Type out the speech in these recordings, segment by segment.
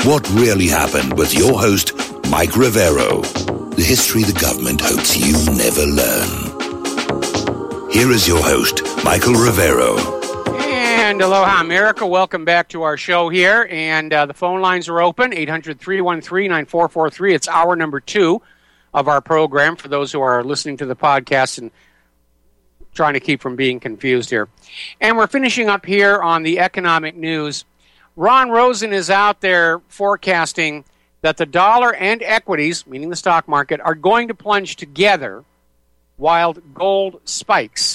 What Really Happened with your host, Mike Rivero. The history the government hopes you never learn. Here is your host, Michael Rivero. And aloha, America. Welcome back to our show here. And the phone lines are open, 800-313-9443. It's hour number 2 of our program for those who are listening to the podcast and trying to keep from being confused here. And we're finishing up here on the economic news. Ron Rosen is out there forecasting that the dollar and equities, meaning the stock market, are going to plunge together while gold spikes.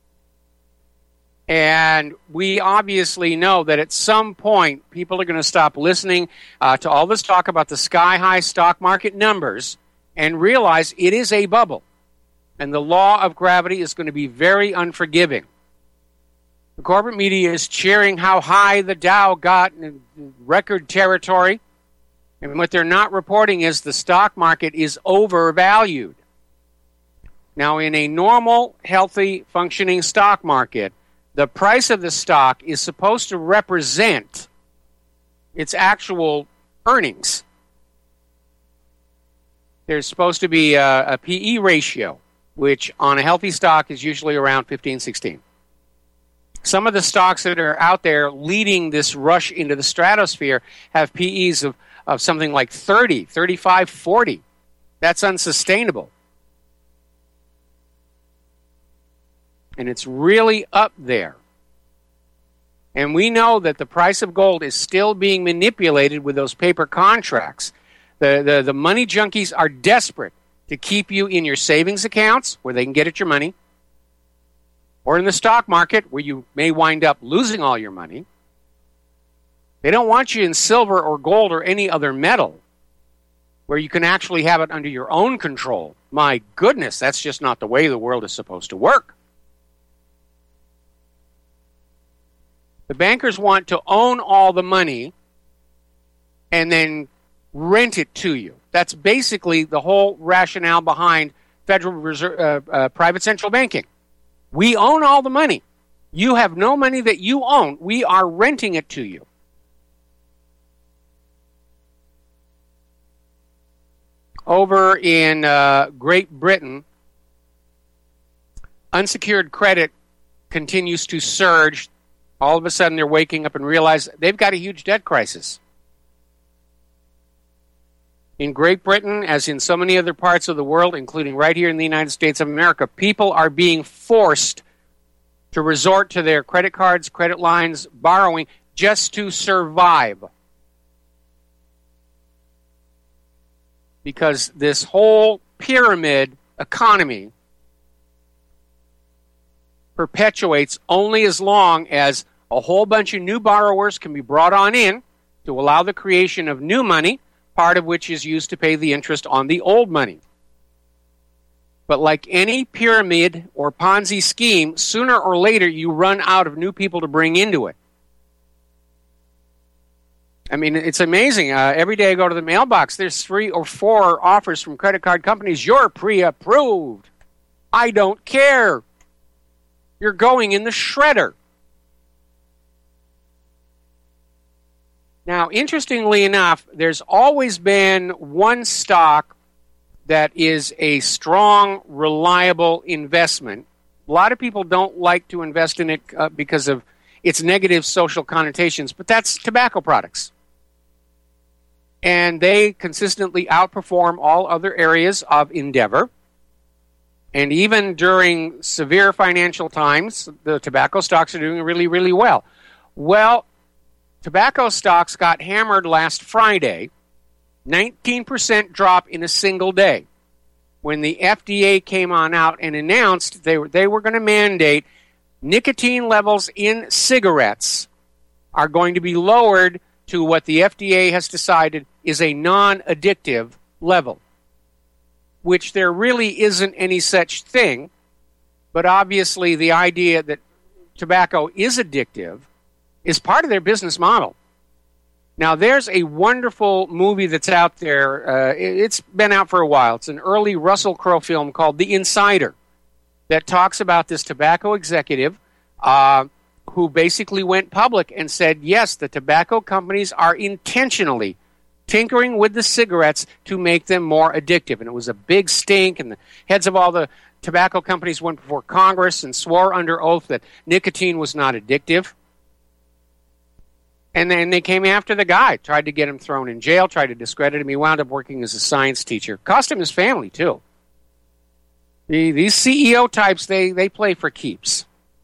And we obviously know that at some point, people are going to stop listening to all this talk about the sky-high stock market numbers and realize it is a bubble. And the law of gravity is going to be very unforgiving. The corporate media is cheering how high the Dow got in record territory. And what they're not reporting is the stock market is overvalued. Now, in a normal, healthy, functioning stock market, the price of the stock is supposed to represent its actual earnings. There's supposed to be a PE ratio, which on a healthy stock is usually around 15, 16. Some of the stocks that are out there leading this rush into the stratosphere have PEs of something like 30, 35, 40. That's unsustainable. And it's really up there. And we know that the price of gold is still being manipulated with those paper contracts. The money junkies are desperate to keep you in your savings accounts where they can get at your money, or in the stock market where you may wind up losing all your money. They don't want you in silver or gold or any other metal where you can actually have it under your own control. My goodness, that's just not the way the world is supposed to work. The bankers want to own all the money and then rent it to you. That's basically the whole rationale behind Federal Reserve, private central banking. We own all the money. You have no money that you own. We are renting it to you. Over in Great Britain, unsecured credit continues to surge. All of a sudden, they're waking up and realize they've got a huge debt crisis. In Great Britain, as in so many other parts of the world, including right here in the United States of America, people are being forced to resort to their credit cards, credit lines, borrowing, just to survive. Because this whole pyramid economy perpetuates only as long as a whole bunch of new borrowers can be brought on in to allow the creation of new money, part of which is used to pay the interest on the old money. But like any pyramid or Ponzi scheme, sooner or later you run out of new people to bring into it. I mean, it's amazing. Every day I go to the mailbox, there's 3 or 4 offers from credit card companies. You're pre-approved. I don't care. You're going in the shredder. Now, interestingly enough, there's always been one stock that is a strong, reliable investment. A lot of people don't like to invest in it because of its negative social connotations, but that's tobacco products. And they consistently outperform all other areas of endeavor. And even during severe financial times, the tobacco stocks are doing really, really well. Well, tobacco stocks got hammered last Friday, 19% drop in a single day, when the FDA came on out and announced they were going to mandate nicotine levels in cigarettes are going to be lowered to what the FDA has decided is a non-addictive level, which there really isn't any such thing, but obviously the idea that tobacco is addictive is part of their business model. Now, there's a wonderful movie that's out there. It's been out for a while. It's an early Russell Crowe film called The Insider that talks about this tobacco executive who basically went public and said, yes, the tobacco companies are intentionally tinkering with the cigarettes to make them more addictive. And it was a big stink, and the heads of all the tobacco companies went before Congress and swore under oath that nicotine was not addictive. And then they came after the guy, tried to get him thrown in jail, tried to discredit him. He wound up working as a science teacher. Cost him his family, too. These CEO types, they play for keeps.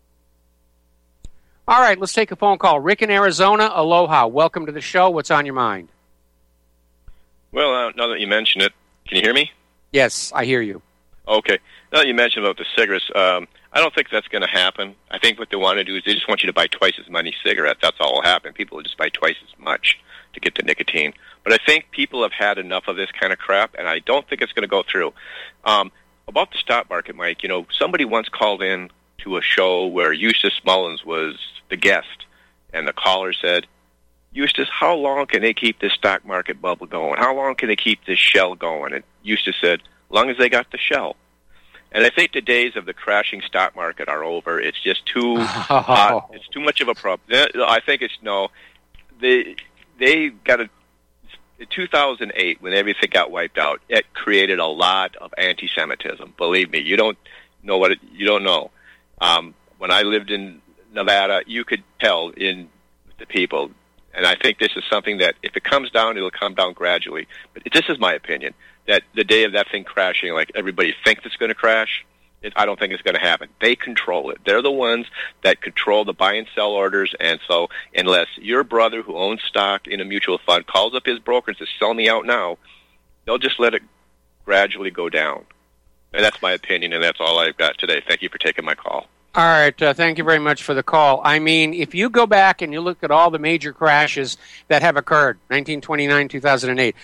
All right, let's take a phone call. Rick in Arizona, aloha. Welcome to the show. What's on your mind? Well, now that you mention it, can you hear me? Yes, I hear you. Okay. Now that you mentioned about the cigarettes, I don't think that's going to happen. I think what they want to do is they just want you to buy twice as many cigarettes. That's all will happen. People will just buy twice as much to get the nicotine. But I think people have had enough of this kind of crap, and I don't think it's going to go through. About the stock market, Mike, somebody once called in to a show where Eustace Mullins was the guest, and the caller said, Eustace, how long can they keep this stock market bubble going? How long can they keep this shell going? And Eustace said, as long as they got the shell. And I think the days of the crashing stock market are over. It's just too it's too much of a problem. I think they got in 2008 when everything got wiped out. It created a lot of anti-Semitism. Believe me, you don't know you don't know. When I lived in Nevada, you could tell in the people. And I think this is something that if it comes down, it'll come down gradually. But this is my opinion, that the day of that thing crashing, like everybody thinks it's going to crash, I don't think it's going to happen. They control it. They're the ones that control the buy and sell orders. And so unless your brother who owns stock in a mutual fund calls up his broker and says, sell me out now, they'll just let it gradually go down. And that's my opinion, and that's all I've got today. Thank you for taking my call. All right, thank you very much for the call. I mean, if you go back and you look at all the major crashes that have occurred, 1929, 2008,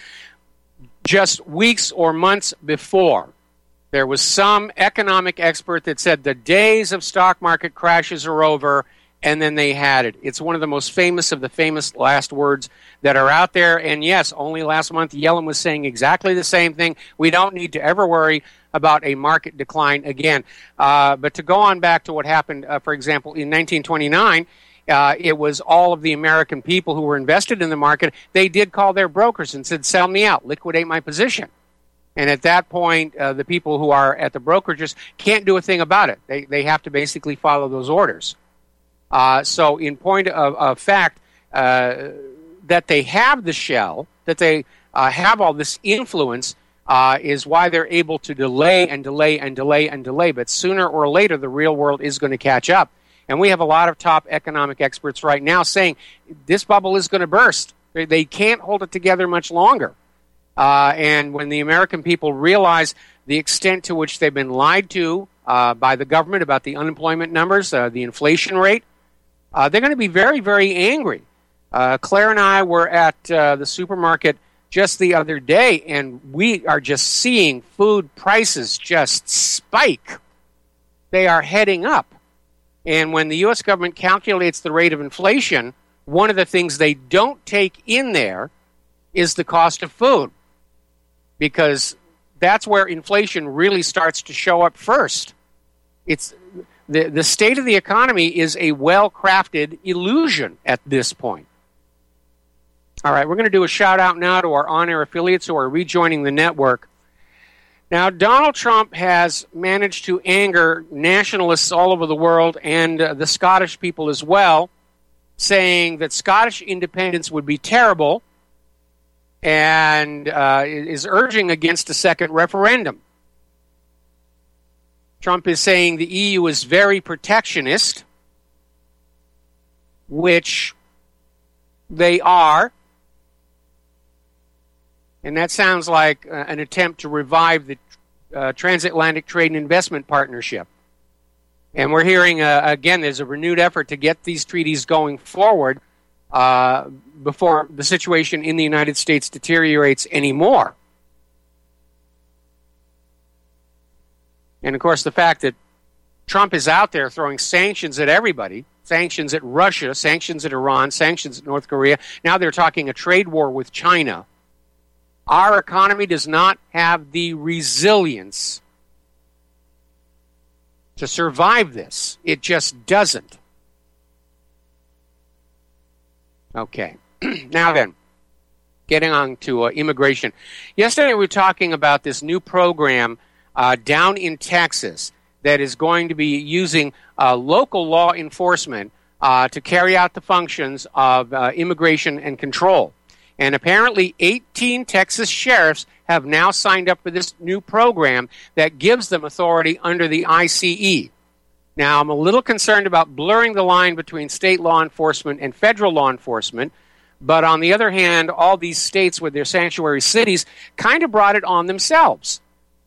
just weeks or months before, there was some economic expert that said the days of stock market crashes are over, and then they had it. It's one of the most famous of the famous last words that are out there. And yes, only last month Yellen was saying exactly the same thing. We don't need to ever worry about a market decline again. But to go on back to what happened, for example, in 1929, it was all of the American people who were invested in the market. They did call their brokers and said, sell me out, liquidate my position. And at that point, the people who are at the brokerages can't do a thing about it. They have to basically follow those orders. So in point of fact, that they have the shell, that they have all this influence, is why they're able to delay and delay and delay and delay. But sooner or later, the real world is going to catch up. And we have a lot of top economic experts right now saying this bubble is going to burst. They can't hold it together much longer. And when the American people realize the extent to which they've been lied to by the government about the unemployment numbers, the inflation rate, they're going to be very, very angry. Claire and I were at the supermarket just the other day, and we are just seeing food prices just spike. They are heading up. And when the U.S. government calculates the rate of inflation, one of the things they don't take in there is the cost of food, because that's where inflation really starts to show up first. It's the state of the economy is a well-crafted illusion at this point. All right, we're going to do a shout-out now to our on-air affiliates who are rejoining the network. Now, Donald Trump has managed to anger nationalists all over the world and the Scottish people as well, saying that Scottish independence would be terrible, and is urging against a second referendum. Trump is saying the EU is very protectionist, which they are. And that sounds like an attempt to revive the Transatlantic Trade and Investment Partnership. And we're hearing, again, there's a renewed effort to get these treaties going forward before the situation in the United States deteriorates anymore. And, of course, the fact that Trump is out there throwing sanctions at everybody, sanctions at Russia, sanctions at Iran, sanctions at North Korea. Now they're talking a trade war with China. Our economy does not have the resilience to survive this. It just doesn't. Okay. Now then, getting on to immigration. Yesterday we were talking about this new program down in Texas that is going to be using local law enforcement to carry out the functions of immigration and control. And apparently 18 Texas sheriffs have now signed up for this new program that gives them authority under the ICE. Now, I'm a little concerned about blurring the line between state law enforcement and federal law enforcement, but on the other hand, all these states with their sanctuary cities kind of brought it on themselves.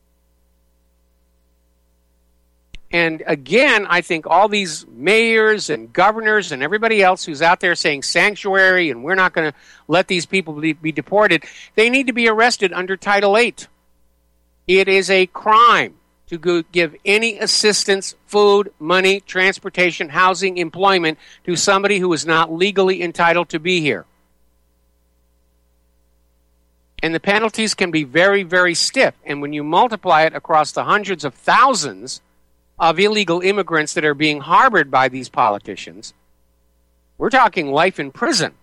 And again, I think all these mayors and governors and everybody else who's out there saying sanctuary and we're not going to let these people be deported, they need to be arrested under Title VIII. It is a crime to give any assistance, food, money, transportation, housing, employment to somebody who is not legally entitled to be here. And the penalties can be very, very stiff. And when you multiply it across the hundreds of thousands of illegal immigrants that are being harbored by these politicians, we're talking life in prison.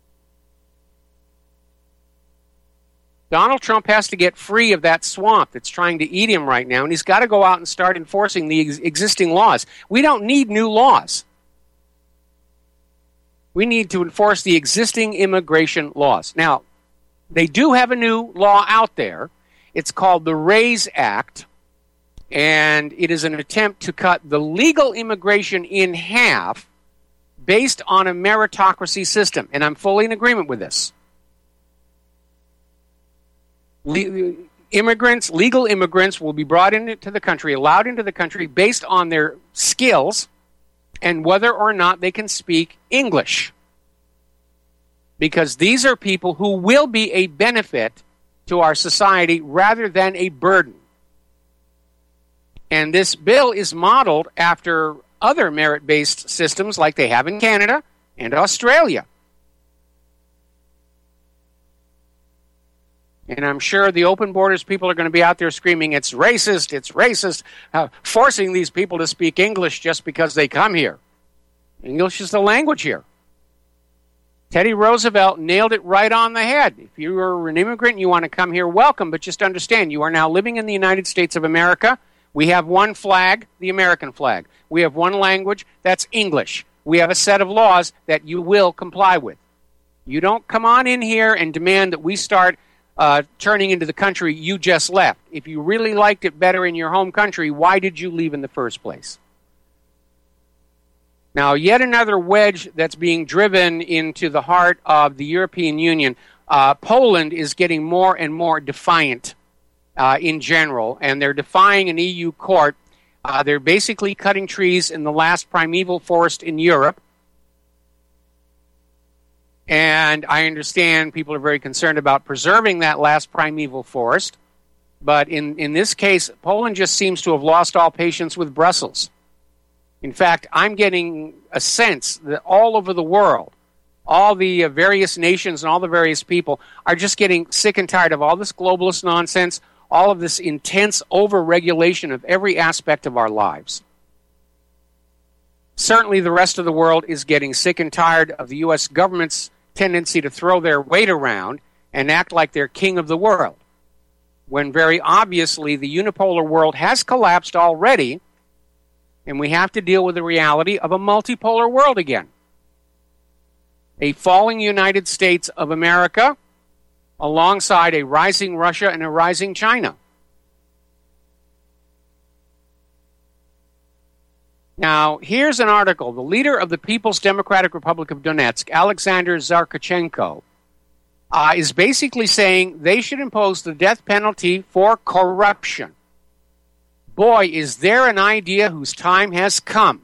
Donald Trump has to get free of that swamp that's trying to eat him right now, and he's got to go out and start enforcing the existing laws. We don't need new laws. We need to enforce the existing immigration laws. Now, they do have a new law out there. It's called the RAISE Act, and it is an attempt to cut the legal immigration in half based on a meritocracy system, and I'm fully in agreement with this. Legal immigrants will be brought into the country, allowed into the country based on their skills and whether or not they can speak English. Because these are people who will be a benefit to our society rather than a burden. And this bill is modeled after other merit-based systems like they have in Canada and Australia. And I'm sure the open borders people are going to be out there screaming, it's racist, forcing these people to speak English just because they come here. English is the language here. Teddy Roosevelt nailed it right on the head. If you are an immigrant and you want to come here, welcome, but just understand you are now living in the United States of America. We have one flag, the American flag. We have one language, that's English. We have a set of laws that you will comply with. You don't come on in here and demand that we start turning into the country you just left. If you really liked it better in your home country, why did you leave in the first place? Now, yet another wedge that's being driven into the heart of the European Union. Poland is getting more and more defiant in general, and they're defying an EU court. They're basically cutting trees in the last primeval forest in Europe. And I understand people are very concerned about preserving that last primeval forest. But in this case, Poland just seems to have lost all patience with Brussels. In fact, I'm getting a sense that all over the world, all the various nations and all the various people are just getting sick and tired of all this globalist nonsense, all of this intense over-regulation of every aspect of our lives. Certainly the rest of the world is getting sick and tired of the U.S. government's tendency to throw their weight around and act like they're king of the world, when very obviously the unipolar world has collapsed already, and we have to deal with the reality of a multipolar world again. A falling United States of America alongside a rising Russia and a rising China. Now, here's an article. The leader of the People's Democratic Republic of Donetsk, Alexander Zarkachenko, is basically saying they should impose the death penalty for corruption. Boy, is there an idea whose time has come.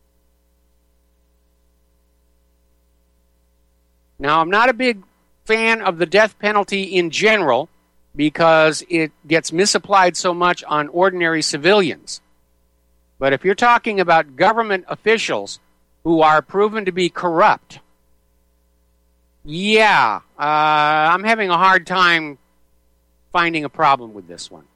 Now, I'm not a big fan of the death penalty in general because it gets misapplied so much on ordinary civilians. But if you're talking about government officials who are proven to be corrupt, I'm having a hard time finding a problem with this one.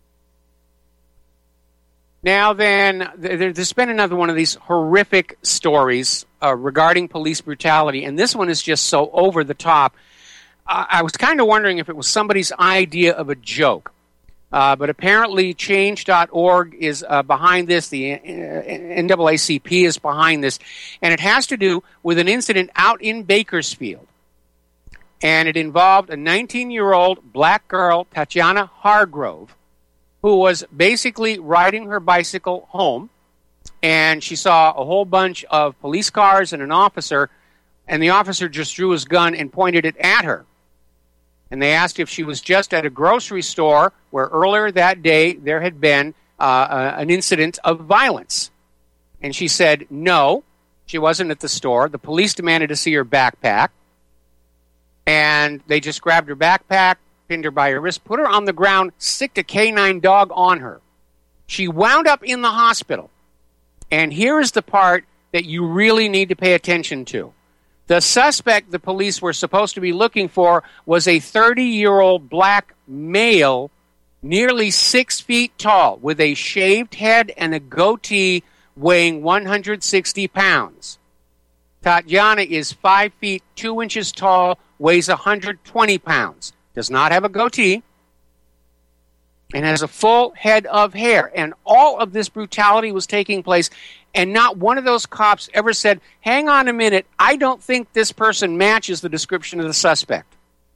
Now then, there's been another one of these horrific stories regarding police brutality, and this one is just so over the top. I was kind of wondering if it was somebody's idea of a joke. But apparently Change.org is behind this. The NAACP is behind this. And it has to do with an incident out in Bakersfield. And it involved a 19-year-old black girl, Tatiana Hargrove, who was basically riding her bicycle home. And she saw a whole bunch of police cars and an officer. And the officer just drew his gun and pointed it at her. And they asked if she was just at a grocery store where earlier that day there had been an incident of violence. And she said no, she wasn't at the store. The police demanded to see her backpack. And they just grabbed her backpack, pinned her by her wrist, put her on the ground, sicked a canine dog on her. She wound up in the hospital. And here is the part that you really need to pay attention to. The suspect the police were supposed to be looking for was a 30-year-old black male, nearly 6 feet tall, with a shaved head and a goatee, weighing 160 pounds. Tatiana is 5 feet 2 inches tall, weighs 120 pounds, does not have a goatee, and has a full head of hair. And all of this brutality was taking place, and not one of those cops ever said, hang on a minute, I don't think this person matches the description of the suspect.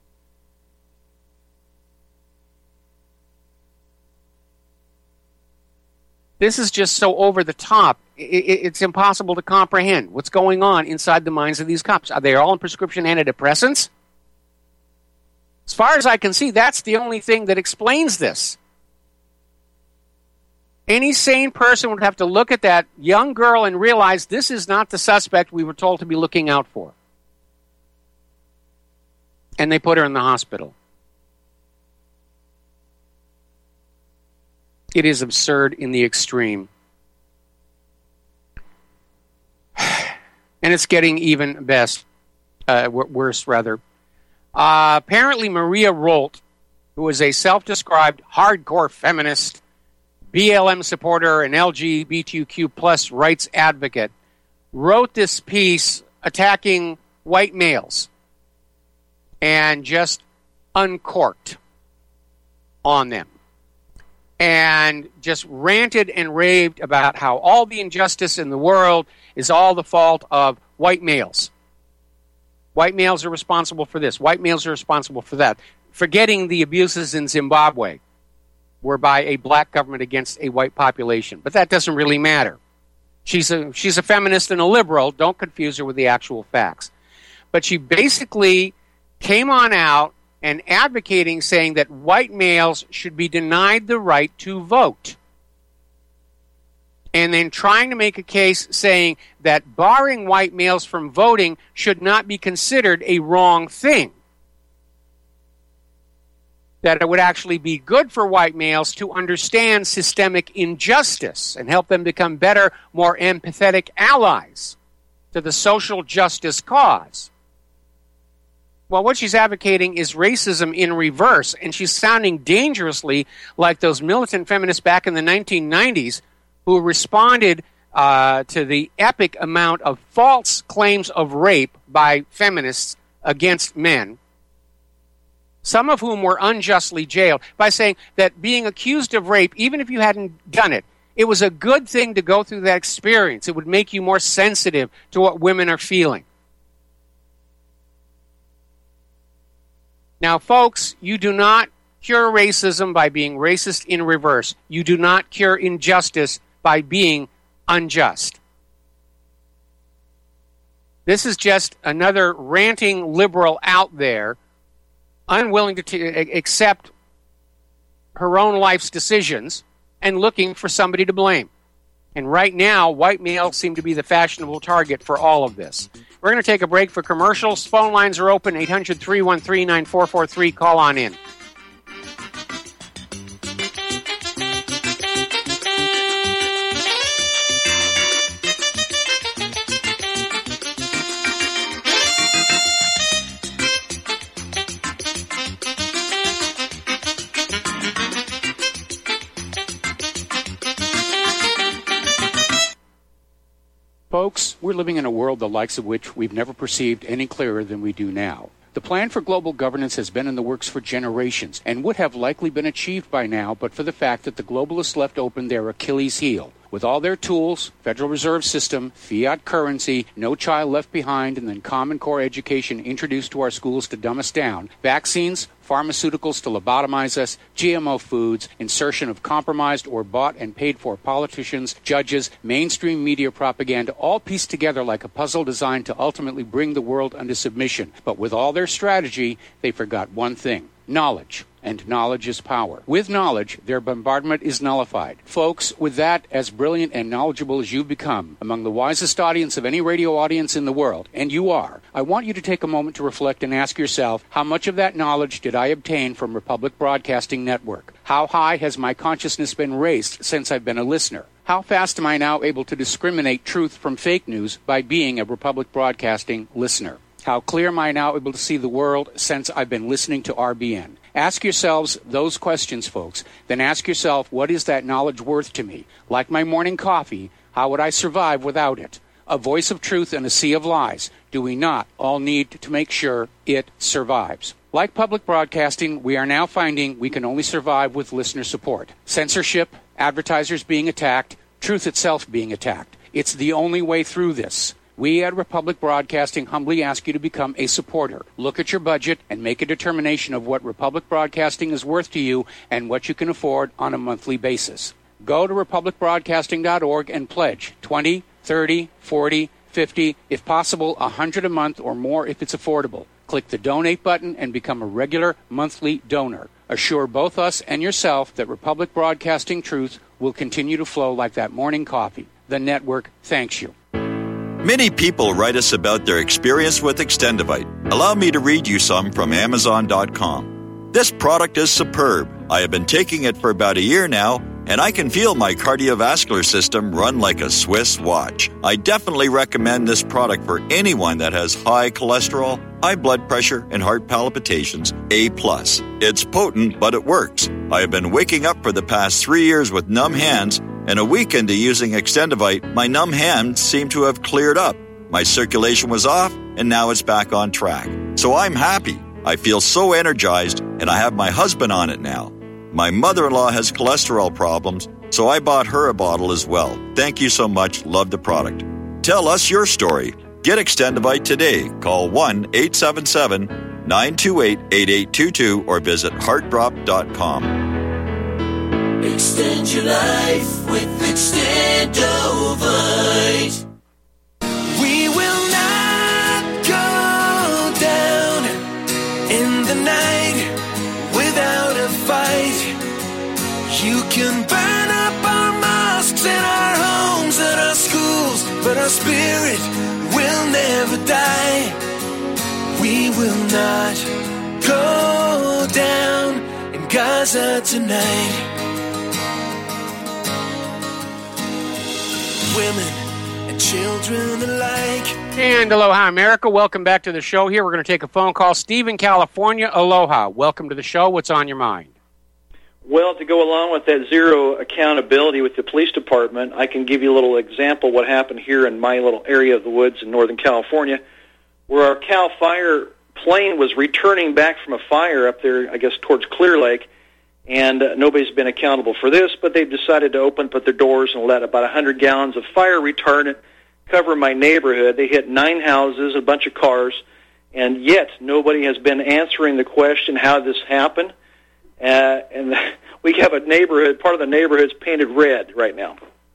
This is just so over the top. It's impossible to comprehend what's going on inside the minds of these cops. Are they all on prescription antidepressants? As far as I can see, that's the only thing that explains this. Any sane person would have to look at that young girl and realize this is not the suspect we were told to be looking out for. And they put her in the hospital. It is absurd in the extreme. And it's getting even worse. Apparently Maria Rolt, who is a self-described hardcore feminist, BLM supporter, and LGBTQ plus rights advocate, wrote this piece attacking white males and just uncorked on them. And just ranted and raved about how all the injustice in the world is all the fault of white males. White males are responsible for this. White males are responsible for that. Forgetting the abuses in Zimbabwe were by a black government against a white population. But that doesn't really matter. She's a feminist and a liberal. Don't confuse her with the actual facts. But she basically came on out and advocating, saying that white males should be denied the right to vote. And then trying to make a case saying that barring white males from voting should not be considered a wrong thing. That it would actually be good for white males to understand systemic injustice and help them become better, more empathetic allies to the social justice cause. Well, what she's advocating is racism in reverse, and she's sounding dangerously like those militant feminists back in the 1990s who responded to the epic amount of false claims of rape by feminists against men, some of whom were unjustly jailed, by saying that being accused of rape, even if you hadn't done it, it was a good thing to go through that experience. It would make you more sensitive to what women are feeling. Now, folks, you do not cure racism by being racist in reverse. You do not cure injustice by being unjust. This is just another ranting liberal out there, unwilling to accept her own life's decisions and looking for somebody to blame. And right now, white males seem to be the fashionable target for all of this. We're going to take a break for commercials. Phone lines are open, 800-313-9443. Call on in. Folks, we're living in a world the likes of which we've never perceived any clearer than we do now. The plan for global governance has been in the works for generations and would have likely been achieved by now but for the fact that the globalists left open their Achilles heel. With all their tools, Federal Reserve System, fiat currency, no child left behind, and then Common Core education introduced to our schools to dumb us down, vaccines, pharmaceuticals to lobotomize us, GMO foods, insertion of compromised or bought and paid for politicians, judges, mainstream media propaganda, all pieced together like a puzzle designed to ultimately bring the world under submission. But with all their strategy, they forgot one thing: knowledge. And knowledge is power. With knowledge, their bombardment is nullified. Folks, with that, as brilliant and knowledgeable as you've become, among the wisest audience of any radio audience in the world, and you are, I want you to take a moment to reflect and ask yourself, how much of that knowledge did I obtain from Republic Broadcasting Network? How high has my consciousness been raised since I've been a listener? How fast am I now able to discriminate truth from fake news by being a Republic Broadcasting listener? How clear am I now able to see the world since I've been listening to RBN? Ask yourselves those questions, folks. Then ask yourself, what is that knowledge worth to me? Like my morning coffee, how would I survive without it? A voice of truth in a sea of lies. Do we not all need to make sure it survives? Like public broadcasting, we are now finding we can only survive with listener support. Censorship, advertisers being attacked, truth itself being attacked. It's the only way through this. We at Republic Broadcasting humbly ask you to become a supporter. Look at your budget and make a determination of what Republic Broadcasting is worth to you and what you can afford on a monthly basis. Go to republicbroadcasting.org and pledge $20, $30, $40, $50, if possible, $100 a month or more if it's affordable. Click the donate button and become a regular monthly donor. Assure both us and yourself that Republic Broadcasting truth will continue to flow like that morning coffee. The network thanks you. Many people write us about their experience with Extendivite. Allow me to read you some from Amazon.com. This product is superb. I have been taking it for about a year now, and I can feel my cardiovascular system run like a Swiss watch. I definitely recommend this product for anyone that has high cholesterol, high blood pressure, and heart palpitations, A+. It's potent, but it works. I have been waking up for the past 3 years with numb hands, and a week into using Extendivite, my numb hands seem to have cleared up. My circulation was off, and now it's back on track. So I'm happy. I feel so energized, and I have my husband on it now. My mother-in-law has cholesterol problems, so I bought her a bottle as well. Thank you so much. Love the product. Tell us your story. Get Extendivite today. Call 1-877-928-8822 or visit heartdrop.com. Extend your life with Extendivite. We will not go down in the night without a fight. You can burn up our mosques and our homes and our schools, but our spirit will never die. We will not go down in Gaza tonight. Women and children alike. And aloha, America. Welcome back to the show here. We're going to take a phone call. Steve in California, aloha. Welcome to the show. What's on your mind? Well, to go along with that zero accountability with the police department, I can give you a little example of what happened here in my little area of the woods in Northern California, where our CAL FIRE plane was returning back from a fire up there, I guess, towards Clear Lake. And nobody's been accountable for this, but they've decided to open up their doors and let about 100 gallons of fire retardant cover my neighborhood. They hit 9 houses, a bunch of cars, and yet nobody has been answering the question how this happened. And we have a neighborhood, part of the neighborhood's painted red right now.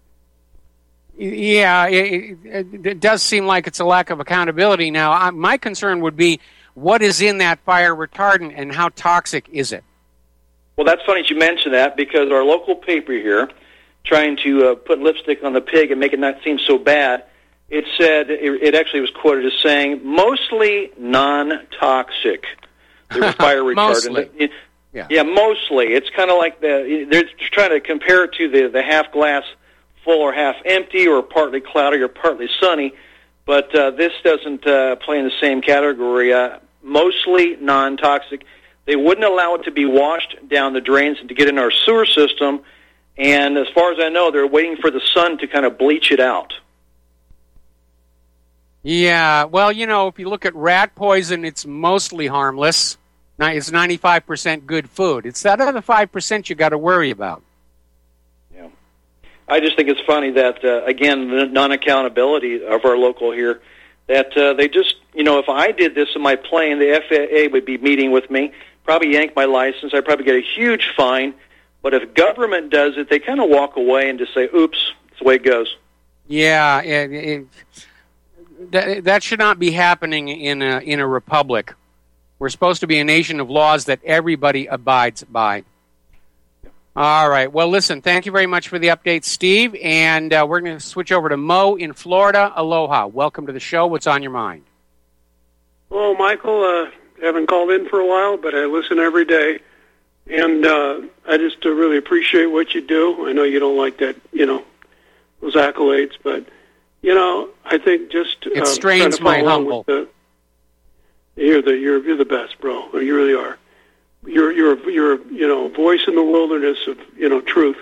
Yeah, it does seem like it's a lack of accountability. Now, my concern would be what is in that fire retardant and how toxic is it? Well, that's funny that you mention that, because our local paper here, trying to put lipstick on the pig and make it not seem so bad, it said, it actually was quoted as saying, mostly non-toxic. There was fire retardant. Yeah, mostly. It's kind of like they're trying to compare it to the half glass full or half empty, or partly cloudy or partly sunny, but this doesn't play in the same category. Mostly non-toxic. They wouldn't allow it to be washed down the drains and to get in our sewer system, and as far as I know, they're waiting for the sun to kind of bleach it out. Yeah, well, if you look at rat poison, it's mostly harmless. It's 95% good food. It's that other 5% you got to worry about. Yeah. I just think it's funny that, again, the non-accountability of our local here, that they just, if I did this in my plane, the FAA would be meeting with me, probably yank my license, I'd probably get a huge fine. But if government does it, they kind of walk away and just say, oops, that's the way it goes. Yeah, that should not be happening in a republic. We're supposed to be a nation of laws that everybody abides by. All right. Well, listen, thank you very much for the update, Steve. And we're going to switch over to Mo in Florida. Aloha. Welcome to the show. What's on your mind? Hello, Michael. Haven't called in for a while, but I listen every day. And I just really appreciate what you do. I know you don't like that, those accolades, but, I think just it strains my humble. You're the best, bro. You really are. You're a voice in the wilderness of truth.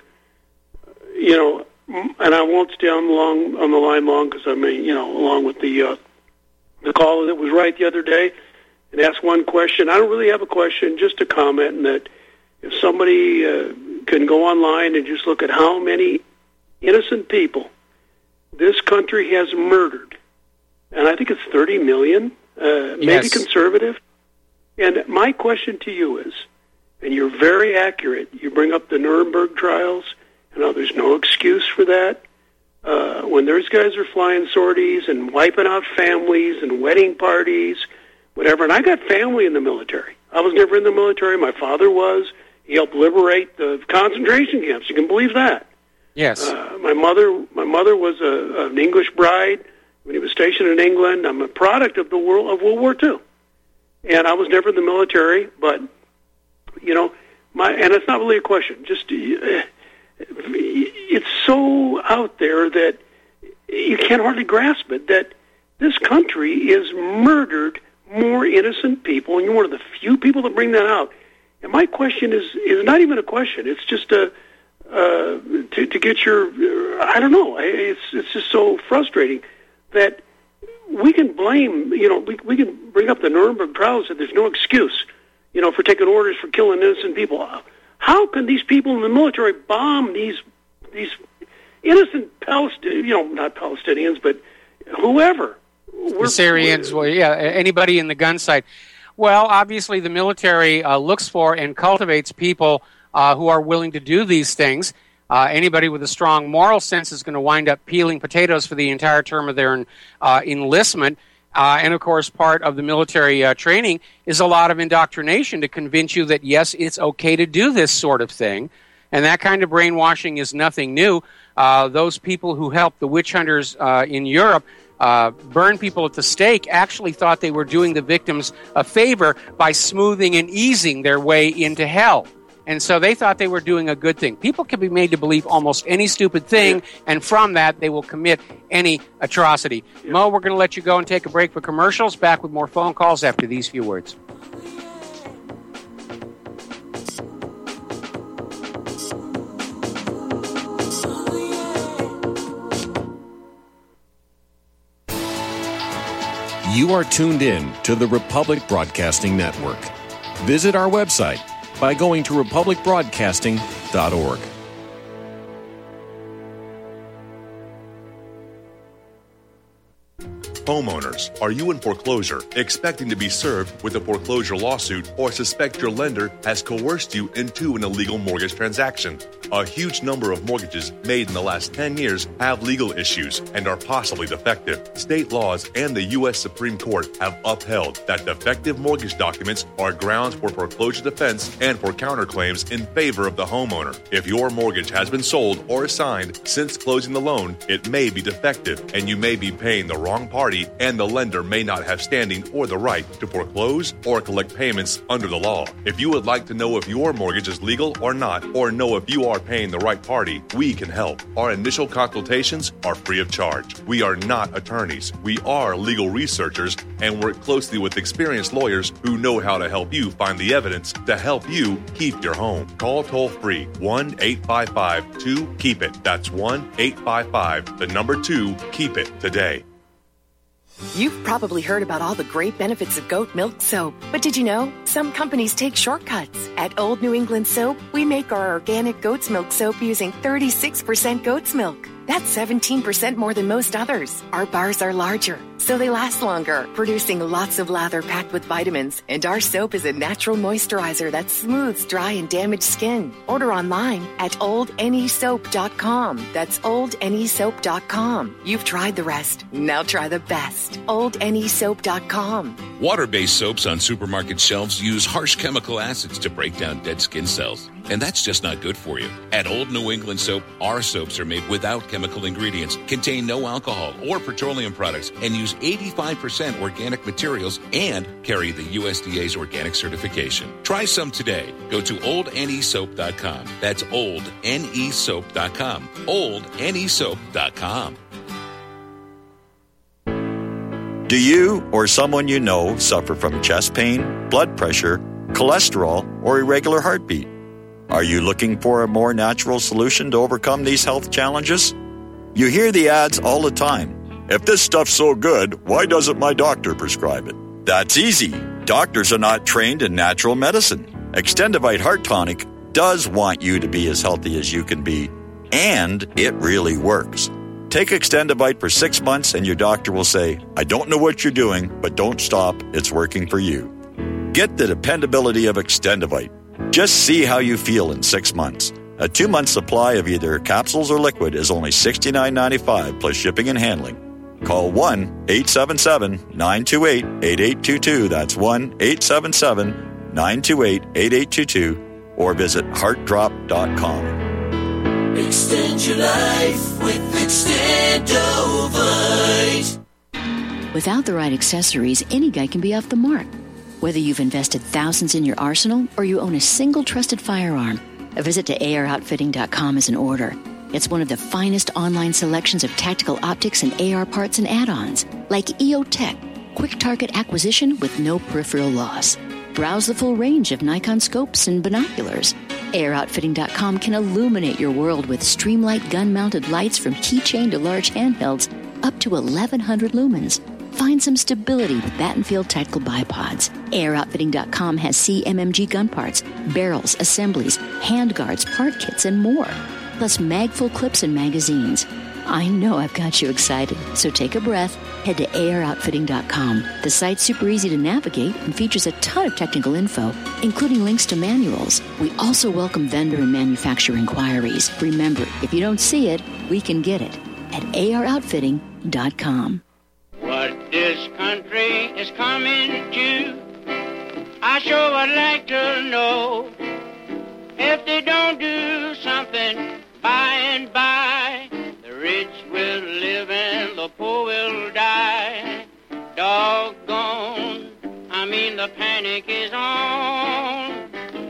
And I won't stay on the line long because I mean along with the caller that was right the other day and asked one question. I don't really have a question, just a comment, and that if somebody can go online and just look at how many innocent people this country has murdered, and I think it's 30 million. Maybe conservative. And my question to you is, and you're very accurate, you bring up the Nuremberg trials, and there's no excuse for that. When those guys are flying sorties and wiping out families and wedding parties, whatever, and I got family in the military. I was never in the military. My father was. He helped liberate the concentration camps. You can believe that. Yes. My mother was an English bride when he was stationed in England. I'm a product of World War II. And I was never in the military, but, and it's not really a question. Just, it's so out there that you can't hardly grasp it, that this country is murdered more innocent people, and you're one of the few people that bring that out. And my question is not even a question. It's just to get your, I don't know, it's just so frustrating that we can blame, we can bring up the Nuremberg trials and there's no excuse, for taking orders for killing innocent people. How can these people in the military bomb these innocent not Palestinians, but whoever? The Syrians, anybody in the gun site. Well, obviously the military looks for and cultivates people who are willing to do these things. Anybody with a strong moral sense is going to wind up peeling potatoes for the entire term of their enlistment. And, of course, part of the military training is a lot of indoctrination to convince you that, yes, it's okay to do this sort of thing. And that kind of brainwashing is nothing new. Those people who helped the witch hunters in Europe burn people at the stake actually thought they were doing the victims a favor by smoothing and easing their way into hell. And so they thought they were doing a good thing. People can be made to believe almost any stupid thing, and from that, they will commit any atrocity. Yeah. Mo, we're going to let you go and take a break for commercials. Back with more phone calls after these few words. You are tuned in to the Republic Broadcasting Network. Visit our website by going to republicbroadcasting.org. Homeowners, are you in foreclosure, expecting to be served with a foreclosure lawsuit, or suspect your lender has coerced you into an illegal mortgage transaction? A huge number of mortgages made in the last 10 years have legal issues and are possibly defective. State laws and the U.S. Supreme Court have upheld that defective mortgage documents are grounds for foreclosure defense and for counterclaims in favor of the homeowner. If your mortgage has been sold or assigned since closing the loan, it may be defective and you may be paying the wrong party, and the lender may not have standing or the right to foreclose or collect payments under the law. If you would like to know if your mortgage is legal or not, or know if you are paying the right party, we can help. Our initial consultations are free of charge. We are not attorneys. We are legal researchers and work closely with experienced lawyers who know how to help you find the evidence to help you keep your home. Call toll-free 1-855-2-KEEP-IT. That's 1-855-2-KEEP-IT today. You've probably heard about all the great benefits of goat milk soap, but did you know some companies take shortcuts? At Old New England Soap, we make our organic goat's milk soap using 36% goat's milk. That's 17% more than most others. Our bars are larger, so they last longer, producing lots of lather packed with vitamins. And our soap is a natural moisturizer that smooths dry and damaged skin. Order online at oldnesoap.com. That's oldnesoap.com. You've tried the rest. Now try the best. oldnesoap.com. Water-based soaps on supermarket shelves use harsh chemical acids to break down dead skin cells. And that's just not good for you. At Old New England Soap, our soaps are made without chemical ingredients, contain no alcohol or petroleum products, and use 85% organic materials and carry the USDA's organic certification. Try some today. Go to oldnesoap.com. That's oldnesoap.com. oldnesoap.com. Do you or someone you know suffer from chest pain, blood pressure, cholesterol, or irregular heartbeat? Are you looking for a more natural solution to overcome these health challenges? You hear the ads all the time. If this stuff's so good, why doesn't my doctor prescribe it? That's easy. Doctors are not trained in natural medicine. Extendivite Heart Tonic does want you to be as healthy as you can be, and it really works. Take Extendivite for 6 months and your doctor will say, I don't know what you're doing, but don't stop. It's working for you. Get the dependability of Extendivite. Just see how you feel in 6 months. A 2-month supply of either capsules or liquid is only $69.95 plus shipping and handling. Call 1-877-928-8822. That's 1-877-928-8822. Or visit heartdrop.com. Extend your life with Extendovite. Without the right accessories, any guy can be off the mark. Whether you've invested thousands in your arsenal or you own a single trusted firearm, a visit to AROutfitting.com is in order. It's one of the finest online selections of tactical optics and AR parts and add-ons, like EOTech, quick target acquisition with no peripheral loss. Browse the full range of Nikon scopes and binoculars. AROutfitting.com can illuminate your world with Streamlight gun-mounted lights from keychain to large handhelds up to 1,100 lumens. Find some stability with Battenfield Tactical Bipods. AROutfitting.com has CMMG gun parts, barrels, assemblies, handguards, part kits, and more. Plus mag-full clips and magazines. I know I've got you excited, so take a breath. Head to AROutfitting.com. The site's super easy to navigate and features a ton of technical info, including links to manuals. We also welcome vendor and manufacturer inquiries. Remember, if you don't see it, we can get it at AROutfitting.com. What this country is coming to, I sure would like to know. If they don't do something by and by, the rich will live and the poor will die. Doggone, I mean the panic is on.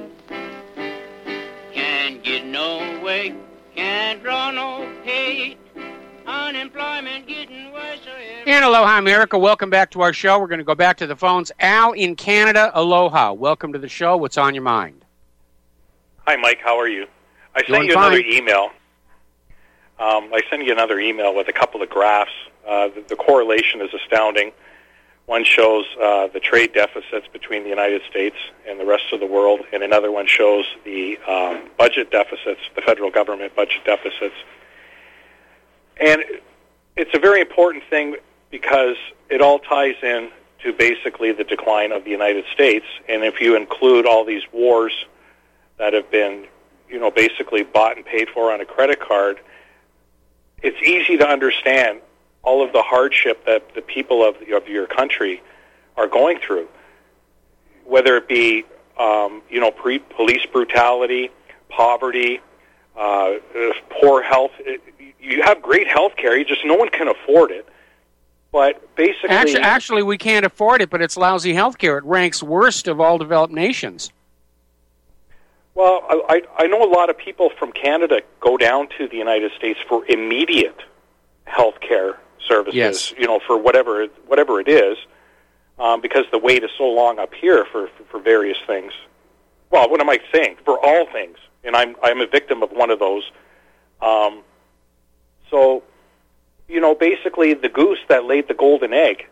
Can't get no way, can't draw no pay. Unemployment getting worse. And aloha, America. Welcome back to our show. We're going to go back to the phones. Al in Canada, aloha. Welcome to the show. What's on your mind? Hi, Mike. How are you? I sent you another email. I sent you another email with a couple of graphs. The correlation is astounding. One shows the trade deficits between the United States and the rest of the world, and another one shows the budget deficits, the federal government budget deficits. And it's a very important thing because it all ties in to basically the decline of the United States. And if you include all these wars that have been, basically bought and paid for on a credit card, it's easy to understand all of the hardship that the people of your country are going through, whether it be, police brutality, poverty, poor health. You have great health care, no one can afford it. But basically... Actually, we can't afford it, but it's lousy health care. It ranks worst of all developed nations. Well, I know a lot of people from Canada go down to the United States for immediate health care services, yes. For whatever it is, because the wait is so long up here for various things. Well, what am I saying? For all things. And I'm a victim of one of those. So, basically the goose that laid the golden egg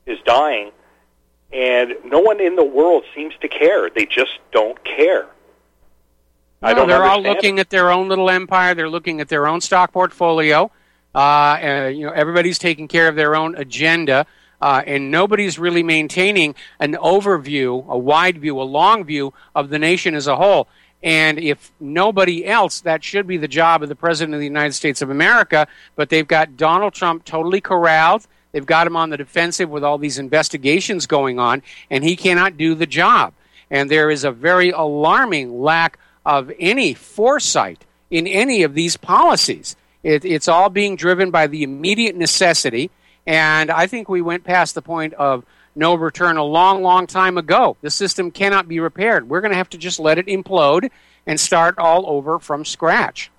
is dying, and no one in the world seems to care. They just don't care. They're all looking at their own little empire. They're looking at their own stock portfolio. Everybody's taking care of their own agenda, and nobody's really maintaining an overview, a wide view, a long view of the nation as a whole. And if nobody else, that should be the job of the President of the United States of America, but they've got Donald Trump totally corralled. They've got him on the defensive with all these investigations going on, and he cannot do the job. And there is a very alarming lack of any foresight in any of these policies. It's all being driven by the immediate necessity, and I think we went past the point of no return a long, long time ago. The system cannot be repaired. We're going to have to just let it implode and start all over from scratch.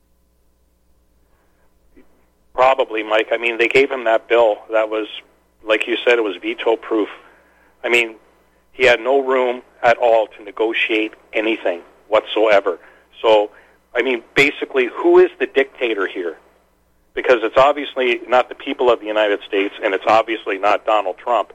Probably, Mike. I mean, they gave him that bill that was, like you said, it was veto-proof. I mean, he had no room at all to negotiate anything whatsoever. So, I mean, basically, who is the dictator here? Because it's obviously not the people of the United States, and it's obviously not Donald Trump.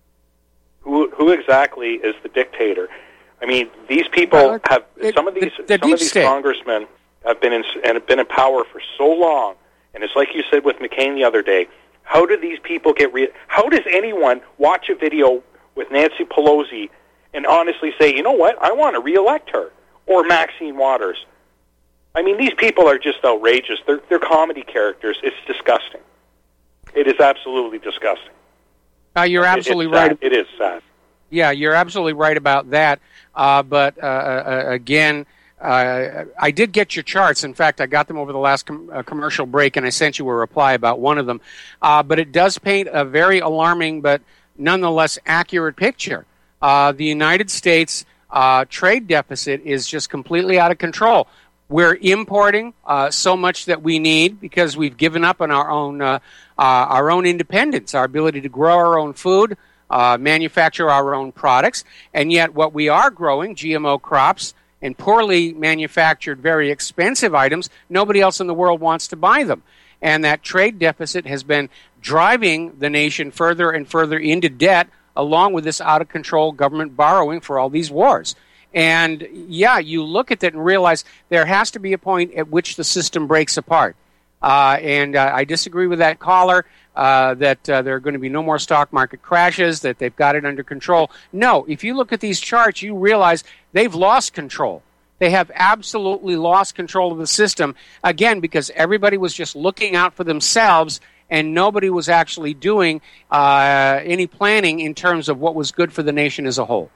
Who exactly is the dictator? I mean, these people some of these congressmen have been in power for so long, and it's like you said with McCain the other day. How do these people how does anyone watch a video with Nancy Pelosi and honestly say, you know what, I want to reelect her, or Maxine Waters? I mean, these people are just outrageous. They're comedy characters. It's disgusting. It is absolutely disgusting. You're absolutely right. It is sad. Yeah, you're absolutely right about that. But again, I did get your charts. In fact, I got them over the last commercial break, and I sent you a reply about one of them. But it does paint a very alarming but nonetheless accurate picture. The United States trade deficit is just completely out of control. We're importing so much that we need because we've given up on our own independence, our ability to grow our own food, manufacture our own products, and yet what we are growing, GMO crops and poorly manufactured, very expensive items, nobody else in the world wants to buy them. And that trade deficit has been driving the nation further and further into debt, along with this out-of-control government borrowing for all these wars. And, yeah, you look at it and realize there has to be a point at which the system breaks apart. And I disagree with that caller that there are going to be no more stock market crashes, that they've got it under control. No, if you look at these charts, you realize they've lost control. They have absolutely lost control of the system, again, because everybody was just looking out for themselves and nobody was actually doing any planning in terms of what was good for the nation as a whole.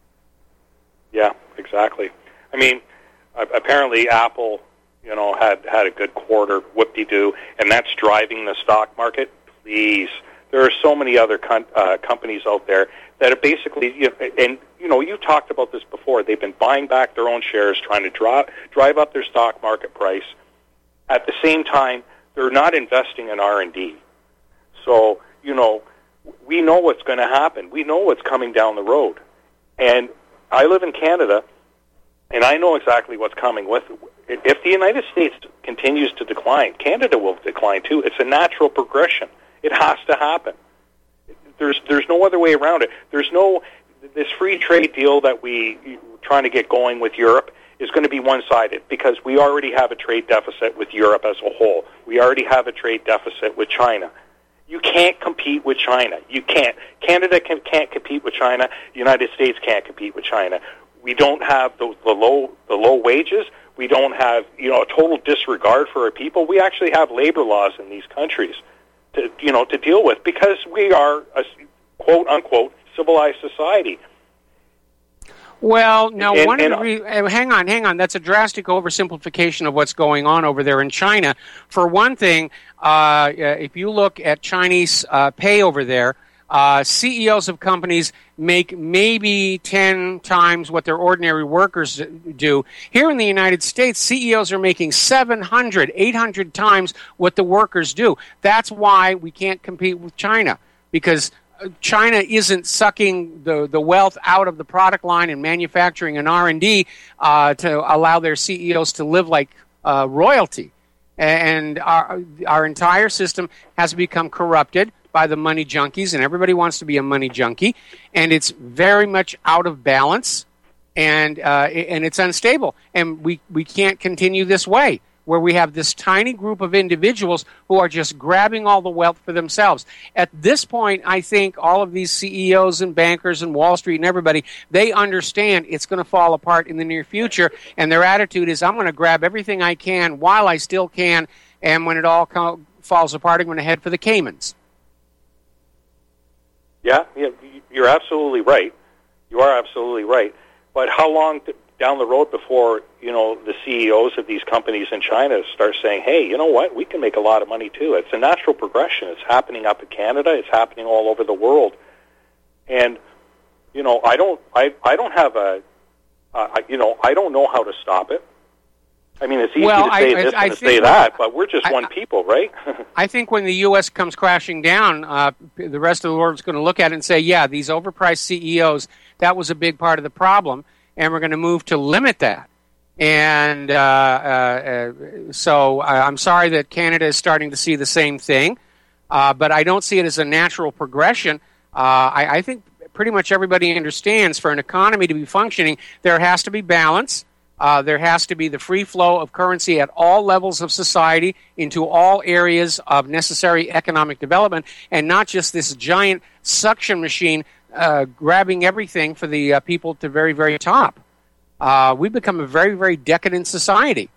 Yeah, exactly. I mean, apparently Apple, had a good quarter, whoop-de-doo, and that's driving the stock market. Please, there are so many other companies out there that are basically, you talked about this before. They've been buying back their own shares, trying to drive up their stock market price. At the same time, they're not investing in R&D. So, we know what's going to happen. We know what's coming down the road. And I live in Canada, and I know exactly what's coming. If the United States continues to decline, Canada will decline too. It's a natural progression. It has to happen. There's no other way around it. This free trade deal that we trying to get going with Europe is going to be one-sided because we already have a trade deficit with Europe as a whole. We already have a trade deficit with China. You can't compete with China. You can't. Canada can't compete with China. The United States can't compete with China. We don't have the low wages. We don't have a total disregard for our people. We actually have labor laws in these countries to deal with because we are a quote unquote civilized society. Well, now, hang on. That's a drastic oversimplification of what's going on over there in China. For one thing, if you look at Chinese pay over there, CEOs of companies make maybe 10 times what their ordinary workers do. Here in the United States, CEOs are making 700, 800 times what the workers do. That's why we can't compete with China, because China isn't sucking the wealth out of the product line and manufacturing and R&D to allow their CEOs to live like royalty. And our entire system has become corrupted by the money junkies, and everybody wants to be a money junkie, and it's very much out of balance, and it's unstable, and we can't continue this way, where we have this tiny group of individuals who are just grabbing all the wealth for themselves. At this point, I think all of these CEOs and bankers and Wall Street and everybody, they understand it's going to fall apart in the near future, and their attitude is, I'm going to grab everything I can while I still can, and when it all falls apart, I'm going to head for the Caymans. Yeah, you're absolutely right. You are absolutely right. But how long down the road before, the CEOs of these companies in China start saying, hey, you know what, we can make a lot of money too. It's a natural progression. It's happening up in Canada. It's happening all over the world. And, I don't know how to stop it. I mean, it's easy to say this and to say that, but we're just one people, right? I think when the U.S. comes crashing down, the rest of the world is going to look at it and say, yeah, these overpriced CEOs, that was a big part of the problem, and we're going to move to limit that. And so I'm sorry that Canada is starting to see the same thing, but I don't see it as a natural progression. I think pretty much everybody understands for an economy to be functioning, there has to be balance. There has to be the free flow of currency at all levels of society into all areas of necessary economic development, and not just this giant suction machine grabbing everything for the people at the very, very top. We've become a very, very decadent society.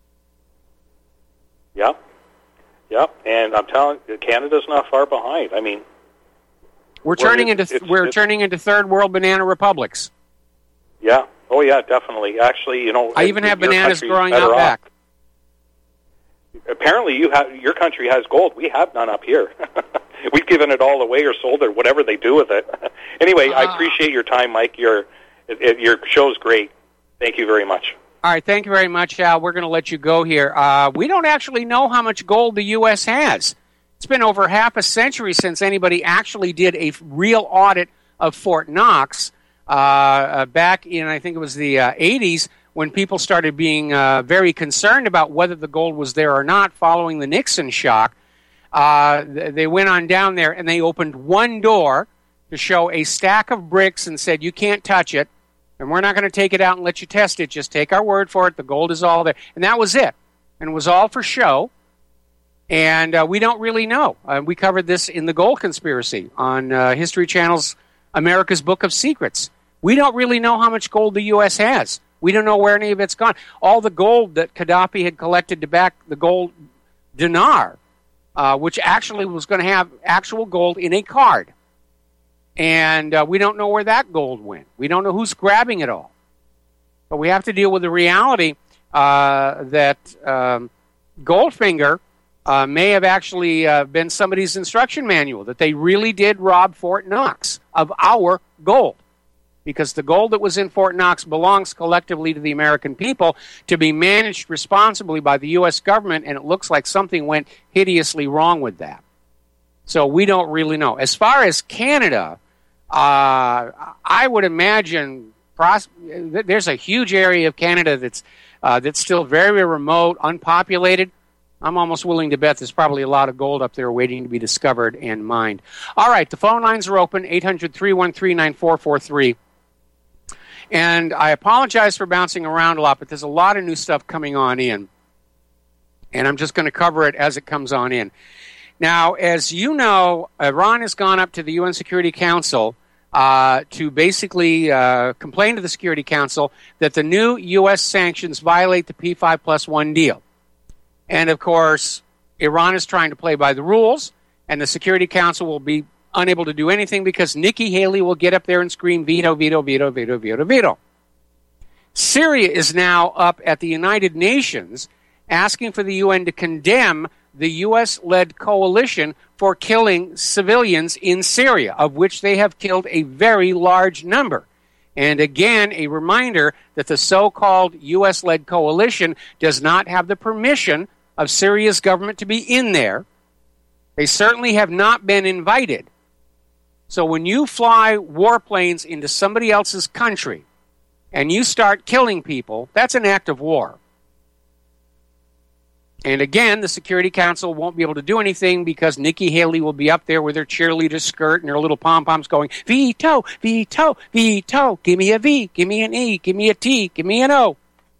Yeah, and I'm telling you, Canada's not far behind. I mean, we're turning into third world banana republics. Yeah. Oh, yeah, definitely. Actually, I even have bananas growing out back. Apparently, your country has gold. We have none up here. We've given it all away or sold it, whatever they do with it. Anyway, I appreciate your time, Mike. Your show's great. Thank you very much. All right, thank you very much, Al. We're going to let you go here. We don't actually know how much gold the U.S. has. It's been over half a century since anybody actually did a real audit of Fort Knox. Back in, I think it was the 80s, when people started being very concerned about whether the gold was there or not following the Nixon shock. They went on down there and they opened one door to show a stack of bricks and said, you can't touch it, and we're not going to take it out and let you test it. Just take our word for it. The gold is all there. And that was it. And it was all for show. And we don't really know. We covered this in The Gold Conspiracy on History Channel's America's Book of Secrets. We don't really know how much gold the U.S. has. We don't know where any of it's gone. All the gold that Gaddafi had collected to back the gold dinar, which actually was going to have actual gold in a card. And we don't know where that gold went. We don't know who's grabbing it all. But we have to deal with the reality that Goldfinger may have actually been somebody's instruction manual, that they really did rob Fort Knox of our gold. Because the gold that was in Fort Knox belongs collectively to the American people to be managed responsibly by the U.S. government, and it looks like something went hideously wrong with that. So we don't really know. As far as Canada, I would imagine there's a huge area of Canada that's still very remote, unpopulated. I'm almost willing to bet there's probably a lot of gold up there waiting to be discovered and mined. All right, the phone lines are open, 800-313-9443. And I apologize for bouncing around a lot, but there's a lot of new stuff coming on in. And I'm just going to cover it as it comes on in. Now, as you know, Iran has gone up to the UN Security Council to basically complain to the Security Council that the new U.S. sanctions violate the P5+1 deal. And, of course, Iran is trying to play by the rules, and the Security Council will be unable to do anything because Nikki Haley will get up there and scream veto, veto, veto, veto, veto, veto. Syria is now up at the United Nations asking for the UN to condemn the U.S.-led coalition for killing civilians in Syria, of which they have killed a very large number. And again, a reminder that the so-called U.S.-led coalition does not have the permission of Syria's government to be in there. They certainly have not been invited. So when you fly warplanes into somebody else's country and you start killing people, that's an act of war. And again, the Security Council won't be able to do anything because Nikki Haley will be up there with her cheerleader skirt and her little pom-poms going, veto, veto, veto, give me a V, give me an E, give me a T, give me an O.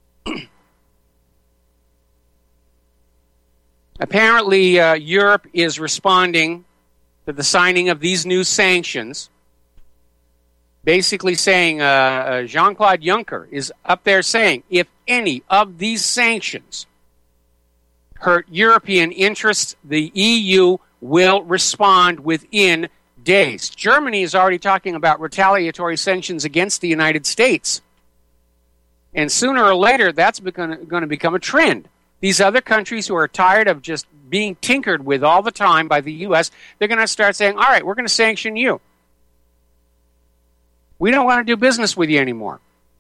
Apparently, Europe is responding to the signing of these new sanctions, basically saying, Jean-Claude Juncker is up there saying, if any of these sanctions hurt European interests, the EU will respond within days. Germany is already talking about retaliatory sanctions against the United States. And sooner or later, that's going to become a trend. These other countries who are tired of just being tinkered with all the time by the U.S., they're going to start saying, all right, we're going to sanction you. We don't want to do business with you anymore.